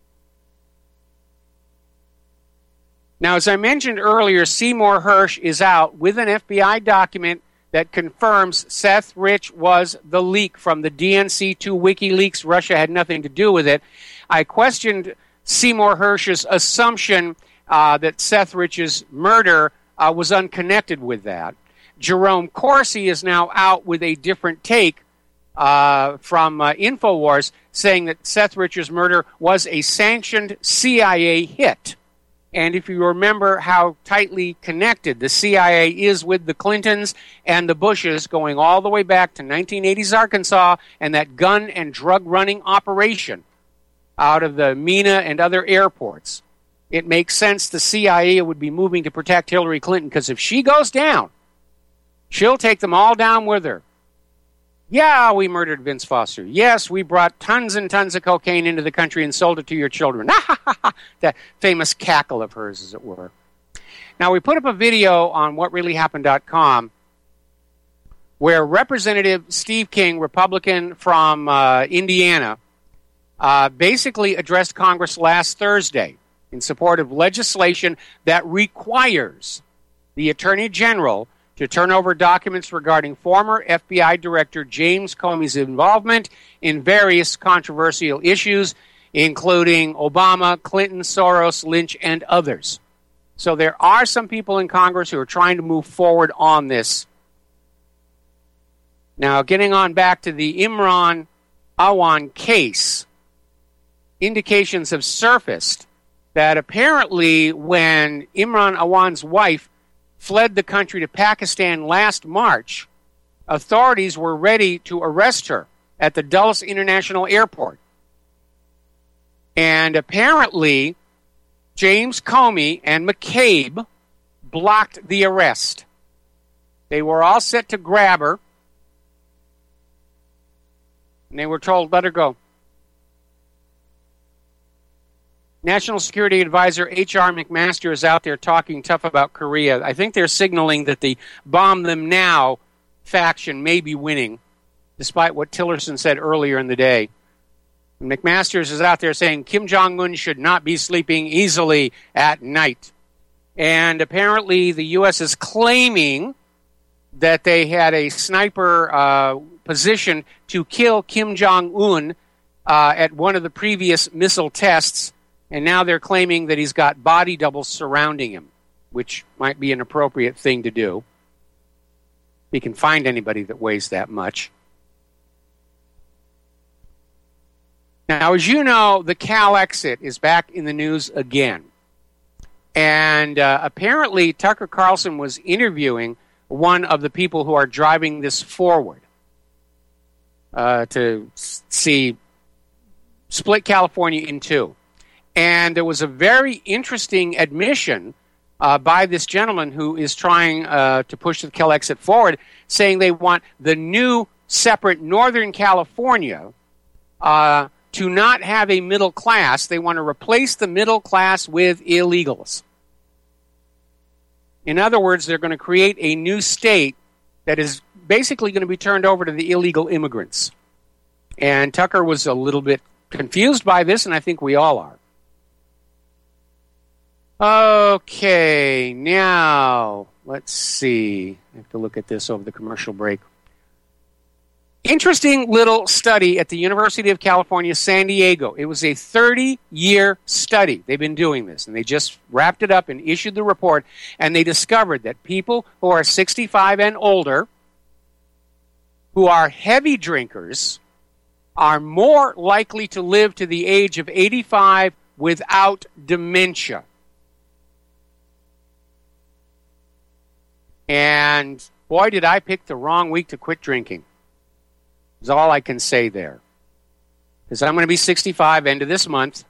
Now, as I mentioned earlier, Seymour Hersh is out with an FBI document that confirms Seth Rich was the leak from the DNC to WikiLeaks. Russia had nothing to do with it. I questioned Seymour Hersh's assumption that Seth Rich's murder was unconnected with that. Jerome Corsi is now out with a different take from InfoWars, saying that Seth Rich's murder was a sanctioned CIA hit. And if you remember how tightly connected the CIA is with the Clintons and the Bushes, going all the way back to 1980s Arkansas and that gun and drug running operation out of the MENA and other airports, it makes sense the CIA would be moving to protect Hillary Clinton, because if she goes down, she'll take them all down with her. Yeah, we murdered Vince Foster. Yes, we brought tons and tons of cocaine into the country and sold it to your children. That famous cackle of hers, as it were. Now, we put up a video on whatreallyhappened.com where Representative Steve King, Republican from Indiana, basically addressed Congress last Thursday in support of legislation that requires the Attorney General to turn over documents regarding former FBI Director James Comey's involvement in various controversial issues, including Obama, Clinton, Soros, Lynch, and others. So there are some people in Congress who are trying to move forward on this. Now, getting on back to the Imran Awan case, indications have surfaced that apparently when Imran Awan's wife fled the country to Pakistan last March, authorities were ready to arrest her at the Dulles International Airport. And apparently, James Comey and McCabe blocked the arrest. They were all set to grab her, and they were told, let her go. National Security Advisor H.R. McMaster is out there talking tough about Korea. I think they're signaling that the bomb them now faction may be winning, despite what Tillerson said earlier in the day. And McMasters is out there saying Kim Jong-un should not be sleeping easily at night. And apparently the U.S. is claiming that they had a sniper position to kill Kim Jong-un at one of the previous missile tests. And now they're claiming that he's got body doubles surrounding him, which might be an appropriate thing to do. He can find anybody that weighs that much. Now, as you know, the CalExit is back in the news again. And apparently Tucker Carlson was interviewing one of the people who are driving this forward to split California in two. And there was a very interesting admission by this gentleman who is trying to push the CalExit forward, saying they want the new separate Northern California to not have a middle class. They want to replace the middle class with illegals. In other words, they're going to create a new state that is basically going to be turned over to the illegal immigrants. And Tucker was a little bit confused by this, and I think we all are. Okay, now, let's see. I have to look at this over the commercial break. Interesting little study at the University of California, San Diego. It was a 30-year study. They've been doing this, and they just wrapped it up and issued the report, and they discovered that people who are 65 and older, who are heavy drinkers, are more likely to live to the age of 85 without dementia. And boy, did I pick the wrong week to quit drinking. Is all I can say there. Because I'm going to be 65 end of this month.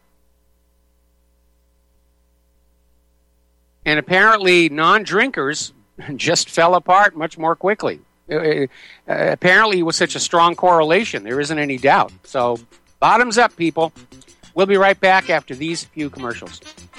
And apparently non-drinkers just fell apart much more quickly. Apparently it was such a strong correlation. There isn't any doubt. So bottoms up, people. We'll be right back after these few commercials.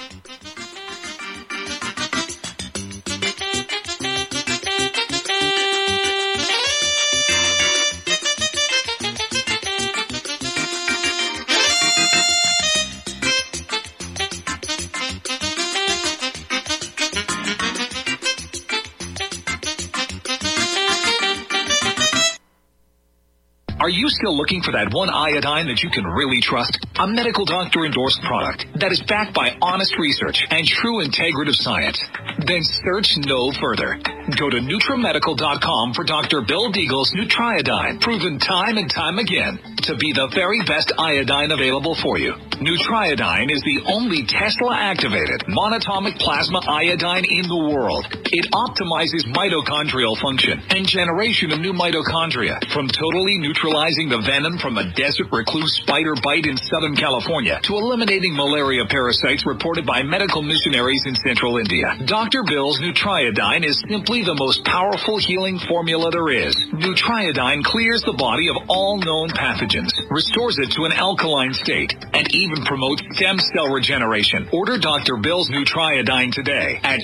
Are you still looking for that one iodine that you can really trust? A medical doctor endorsed product that is backed by honest research and true integrative science? Then search no further. Go to NutriMedical.com for Dr. Bill Deagle's Nutriodine, proven time and time again to be the very best iodine available for you. Nutriodine is the only Tesla-activated monatomic plasma iodine in the world. It optimizes mitochondrial function and generation of new mitochondria, from totally neutralizing the venom from a desert recluse spider bite in Southern California to eliminating malaria parasites reported by medical missionaries in Central India. Dr. Bill's Nutriodine is simply the most powerful healing formula there is. Nutriodine clears the body of all known pathogens, restores it to an alkaline state, and even promotes stem cell regeneration. Order Dr. Bill's Nutriodine today at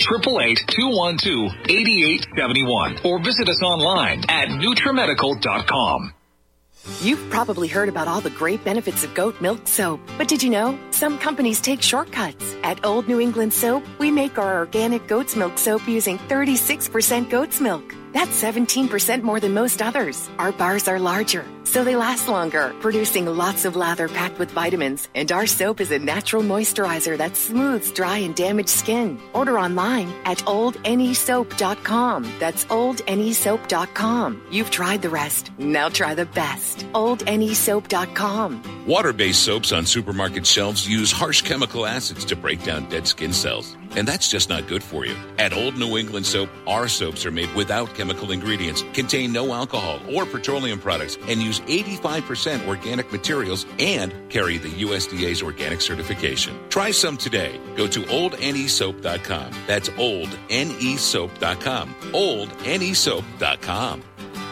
888-212-8871 or visit us online at NutriMedical.com. You've probably heard about all the great benefits of goat milk soap, but did you know some companies take shortcuts? At Old New England Soap, we make our organic goat's milk soap using 36% goat's milk. That's 17% more than most others. Our bars are larger, so they last longer, producing lots of lather packed with vitamins. And our soap is a natural moisturizer that smooths dry and damaged skin. Order online at oldnesoap.com. That's oldnesoap.com. You've tried the rest. Now try the best. oldnesoap.com. Water-based soaps on supermarket shelves use harsh chemical acids to break down dead skin cells. And that's just not good for you. At Old New England Soap, our soaps are made without chemical ingredients, contain no alcohol or petroleum products, and use 85% organic materials and carry the USDA's organic certification. Try some today. Go to oldnesoap.com. That's oldnesoap.com. oldnesoap.com.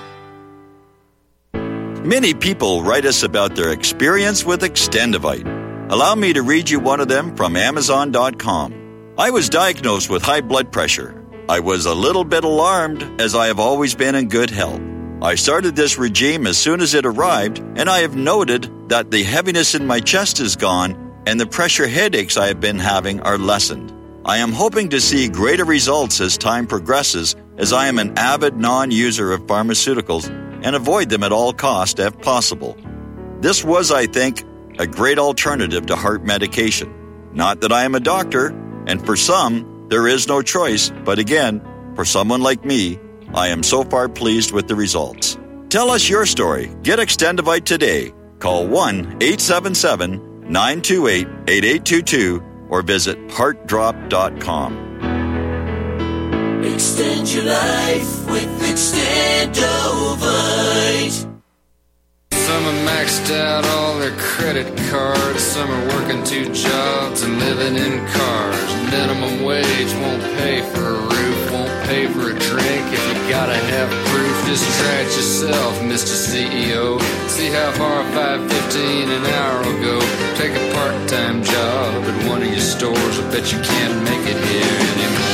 Many people write us about their experience with Extendivite. Allow me to read you one of them from Amazon.com. I was diagnosed with high blood pressure. I was a little bit alarmed, as I have always been in good health. I started this regime as soon as it arrived, and I have noted that the heaviness in my chest is gone, and the pressure headaches I have been having are lessened. I am hoping to see greater results as time progresses, as I am an avid non-user of pharmaceuticals and avoid them at all costs if possible. This was, I think, a great alternative to heart medication. Not that I am a doctor, and for some, there is no choice, but again, for someone like me, I am so far pleased with the results. Tell us your story. Get Extendivite today. Call 1-877-928-8822 or visit heartdrop.com. Extend your life with Extendovite. Some are maxed out all their credit cards. Some are working 2 jobs and living in cars. Minimum wage won't pay for a roof, won't pay for a drink. If you gotta have proof, just try it yourself, Mr. CEO. See how far $5.15 an hour will go. Take a part-time job at one of your stores. I bet you can't make it here anymore.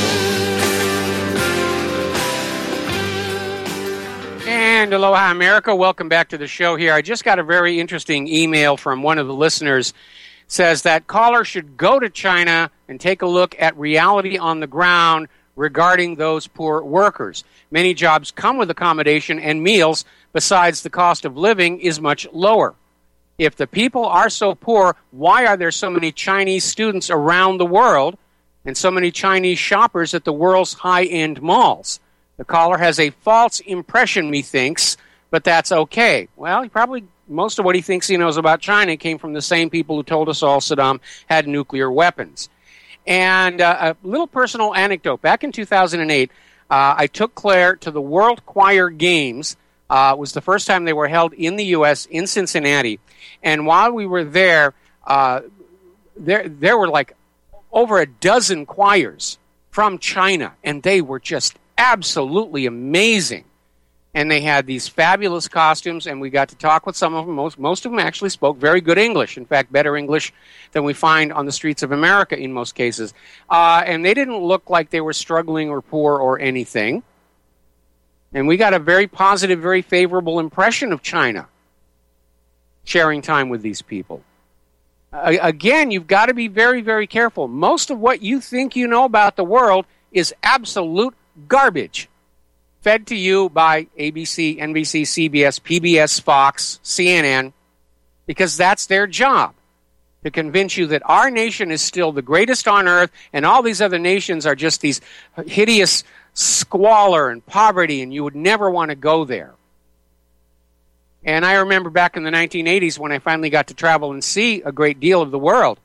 And aloha, America. Welcome back to the show here. I just got a very interesting email from one of the listeners. It says that caller should go to China and take a look at reality on the ground regarding those poor workers. Many jobs come with accommodation and meals. Besides, the cost of living is much lower. If the people are so poor, why are there so many Chinese students around the world and so many Chinese shoppers at the world's high-end malls? The caller has a false impression, methinks, but that's okay. Well, most of what he thinks he knows about China came from the same people who told us all Saddam had nuclear weapons. And a little personal anecdote. Back in 2008, I took Claire to the World Choir Games. It was the first time they were held in the U.S., in Cincinnati. And while we were there, there were like over a dozen choirs from China, and they were just absolutely amazing. And they had these fabulous costumes, and we got to talk with some of them. Most of them actually spoke very good English. In fact, better English than we find on the streets of America in most cases. And they didn't look like they were struggling or poor or anything. And we got a very positive, very favorable impression of China sharing time with these people. Again, you've got to be very, very careful. Most of what you think you know about the world is absolute garbage. Fed to you by ABC, NBC, CBS, PBS, Fox, CNN, because that's their job, to convince you that our nation is still the greatest on earth and all these other nations are just these hideous squalor and poverty, and you would never want to go there. And I remember back in the 1980s when I finally got to travel and see a great deal of the world.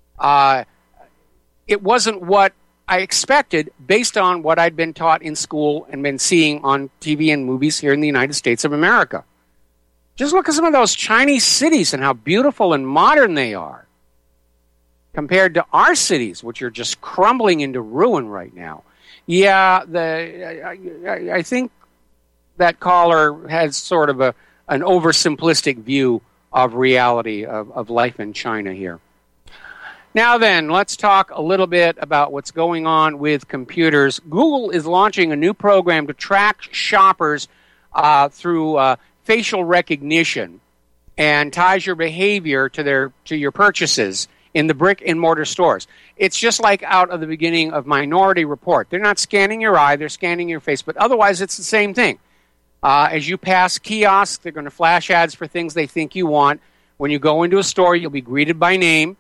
It wasn't what I expected based on what I'd been taught in school and been seeing on TV and movies here in the United States of America. Just look at some of those Chinese cities and how beautiful and modern they are compared to our cities, which are just crumbling into ruin right now. Yeah, I think that caller has sort of an oversimplistic view of reality of life in China here. Now then, let's talk a little bit about what's going on with computers. Google is launching a new program to track shoppers through facial recognition and ties your behavior to your purchases in the brick-and-mortar stores. It's just like out of the beginning of Minority Report. They're not scanning your eye, they're scanning your face, but otherwise it's the same thing. As you pass kiosks, they're going to flash ads for things they think you want. When you go into a store, you'll be greeted by name.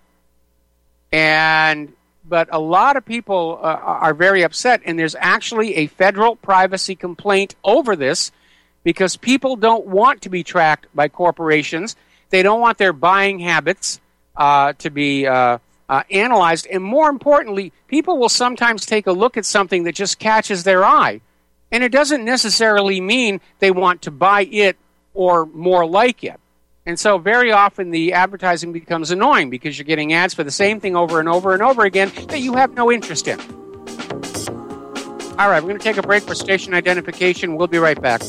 But a lot of people are very upset, and there's actually a federal privacy complaint over this because people don't want to be tracked by corporations. They don't want their buying habits to be analyzed. And more importantly, people will sometimes take a look at something that just catches their eye, and it doesn't necessarily mean they want to buy it or more like it. And so very often the advertising becomes annoying because you're getting ads for the same thing over and over and over again that you have no interest in. All right, we're going to take a break for station identification. We'll be right back.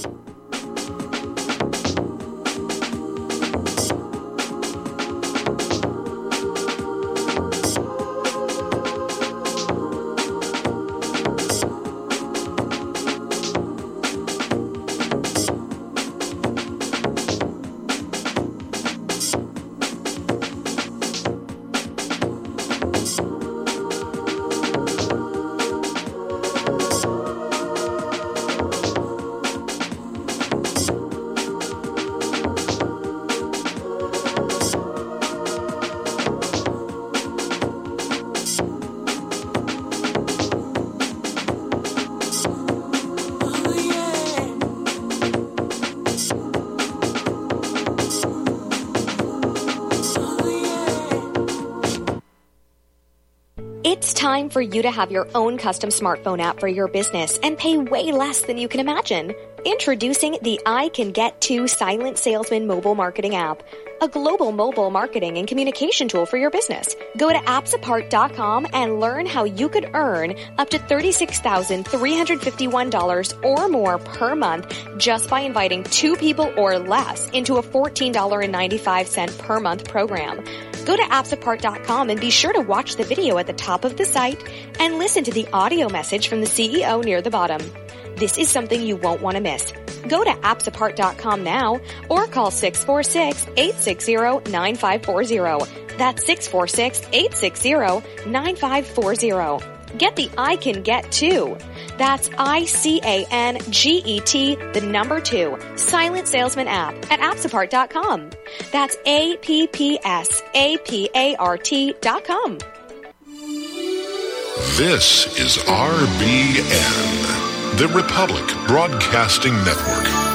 It's time for you to have your own custom smartphone app for your business and pay way less than you can imagine. Introducing the I Can Get To Silent Salesman mobile marketing app, a global mobile marketing and communication tool for your business. Go to appsapart.com and learn how you could earn up to $36,351 or more per month just by inviting 2 people or less into a $14.95 per month program. Go to appsapart.com and be sure to watch the video at the top of the site and listen to the audio message from the CEO near the bottom. This is something you won't want to miss. Go to appsapart.com now or call 646-860-9540. That's 646-860-9540. Get the I Can Get 2. That's ICANGET, the number 2, Silent Salesman app at appsapart.com. That's APPSAPART.com. This is RBN, the Republic Broadcasting Network.